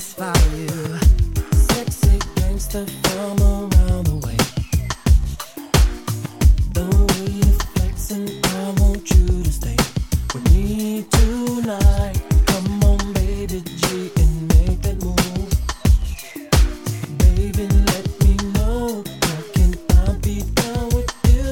satisfy you. Sexy gangster from around the way. The way you're flexing, I want you to stay with me tonight. Come on, baby G, and make that move. Baby, let me know, how can I be down with you?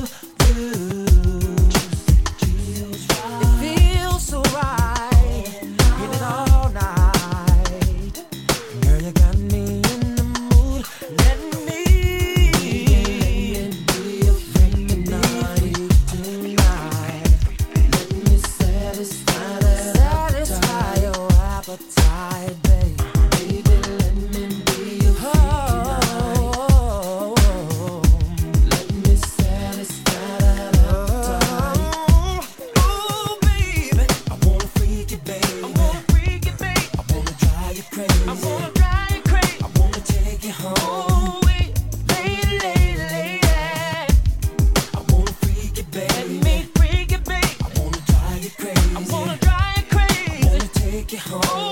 It feels so right, get it all night. Girl, you got me in the mood. Let me be a freak tonight. Let me satisfy your appetite, babe. Baby, let me be your freak tonight. Let me satisfy that appetite. Oh, baby, I wanna freak you, baby. I wanna freak you, baby. I wanna drive you crazy. I wanna drive you crazy. I wanna take you home. Oh, wait, lady. I wanna freak you, baby. Let me freak you, baby. I wanna drive you crazy. I wanna drive you crazy. I wanna take you home.